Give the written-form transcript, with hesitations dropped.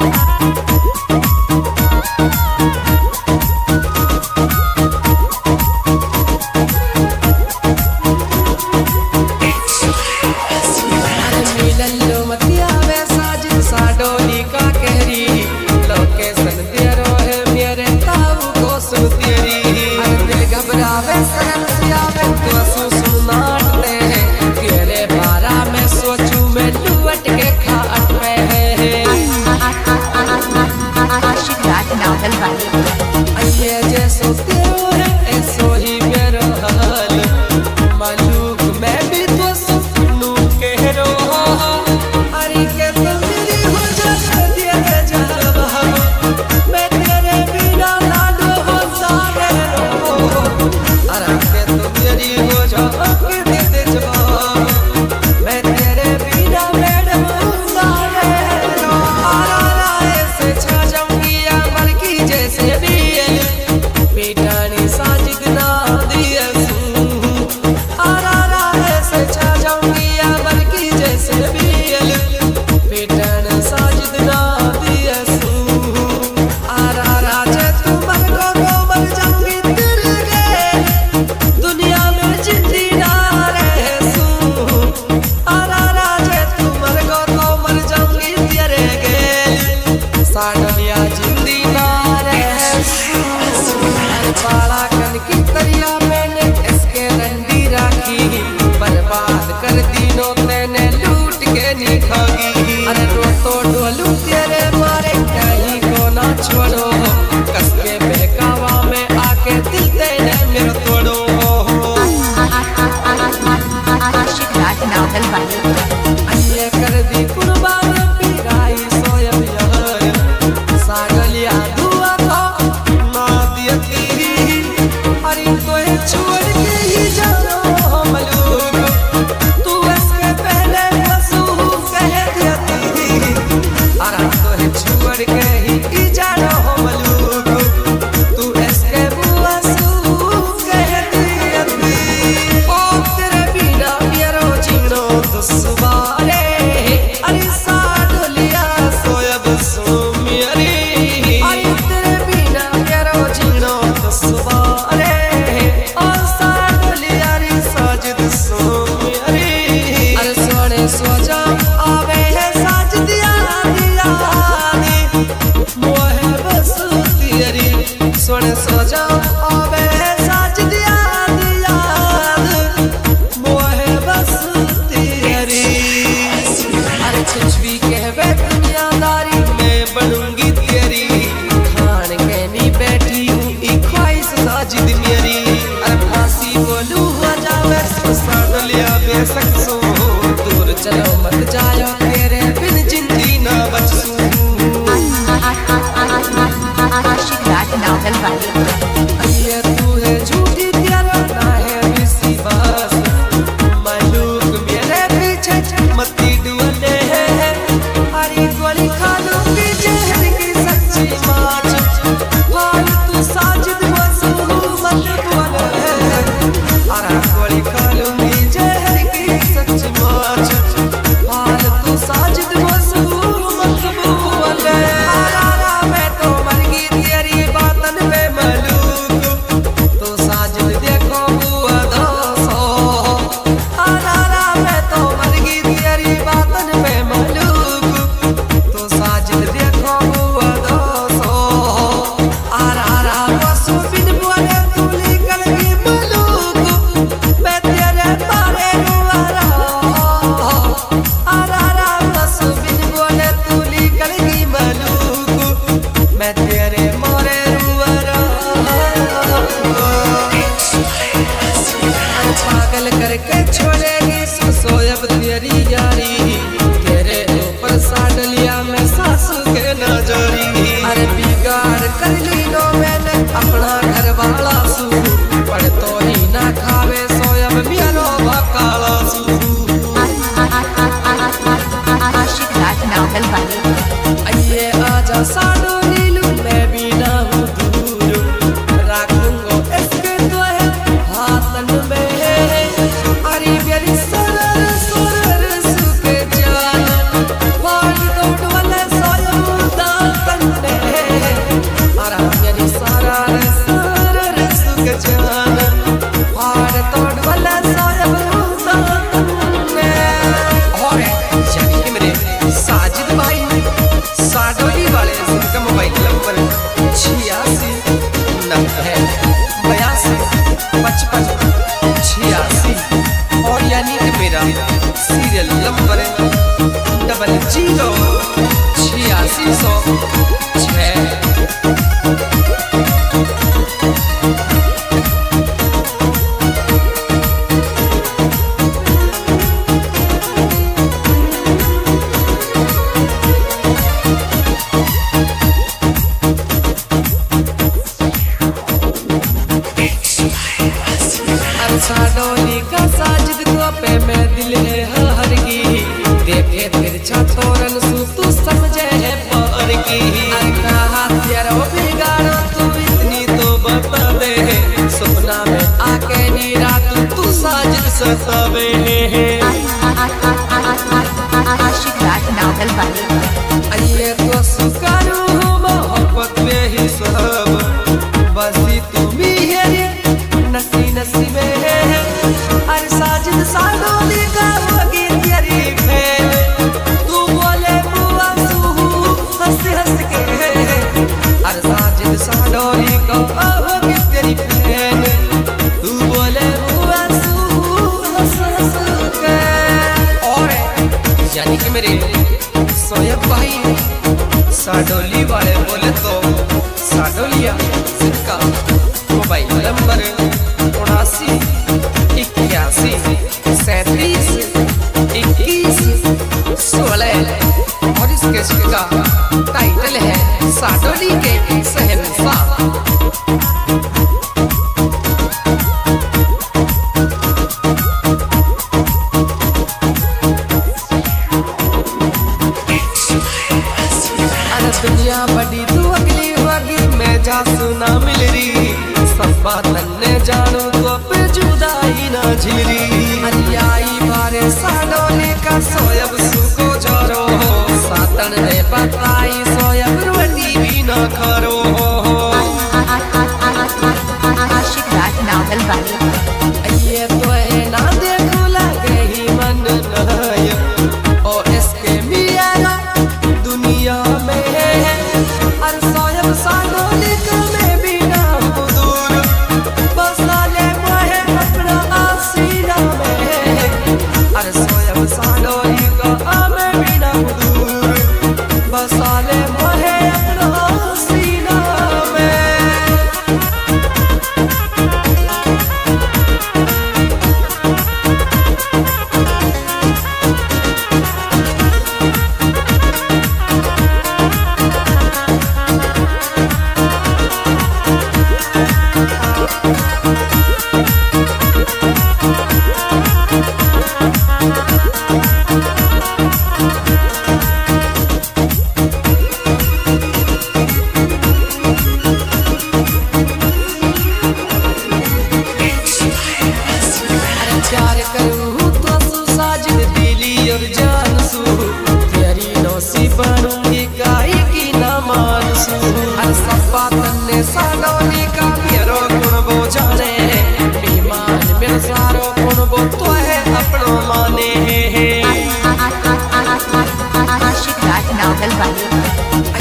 चलो मत जायो तेरे बिन जिंदगी ना बचूं। आशिक रात नावल वाली ये तू है झूठी प्यारा ना है विश्वास, मालूक मेरे पीछे मती डुअले हरी गोली खा लूंगी जहर की सच्ची माच, फालतू साजिद मसूम मत बोले हरा गोली खा लूंगी जहर की सच्ची माच, फालतू साजिद मसूम मत बोले हरा मैं तो मर गई तेरी बातन पे मलूक, तो साजिद देखो बुआ दोसो हरा मैं तो मर गई तेरी बातन पे मलूक, तो साजिद देखो बुआ दोसो हरा बसो बिन बोले तू निकल गई मलूक, मैं तेरे मारे रुआरा हरा बसो बिन बोले तू निकल गई मलूक, मैं तेरे मारे रुआरा पागल करके छोड़ेगी सोयब तेरी यारी, तेरे ऊपर साड़ लिया मैं सासू के नजरी, अरे बिगाड़ कर ली लो मैंने अपना घर वाला सू, पर तो ही ना खावे सोयब मेरो बकाला सू। आशिक रात नावल वाली आइए आजा साडो नीलू मैं भी ना हूँ दूर, राखूंगा इसके तो है हाथन में अरे प्यारी सरर सरर सुके जान, भाग दौड़ वाले सोयब वाली। ये तो सुकारू मोहब्बत में ही सब बसी तुम्ही है नसी नसी में अरे साजिद साडोली का होगी तेरी फैन तू बोले बुआ सुहू हंस हंस के अरे साजिद साडोली का होगी तेरी फैन तू बोले बुआ सुहू हंस हंस के। और यानी कि मेरे सोयब भाई साडोली वाले बोले तो साडोलिया जिनका मोबाइल नंबर 79 37 21 16 और इस कैसेट का टाइटल है साडोली के शहंशाह। दुनिया बड़ी तू अगली होगी मैं जा सुना मिल रही सब बात ने जानू तो पे जुदाई ना झिलरी आई बारे साडोली का सोयब सुको जरो सातन ने बताई सोयब रोटी भी ना करो। आशिक राज नावल वाली। ये तो है ना देखो लगे ही मन नया और इसके मियारा दुनिया में साडोली में भी ना दूर बसाले मोहे अपना आसीना में अरे सोयब साडोली का में भी ना दूर बसाले मोहे अपना आसीना में। प्यार करूँ तो साजिद दिली और जान सू तेरी नौसी बनूंगी गाय की ना मानसू हर सब बात ने साडोली का मेरो गुण वो जाने ईमान में सारो गुण वो तो है अपनो माने। आशिक राज नावल वाली।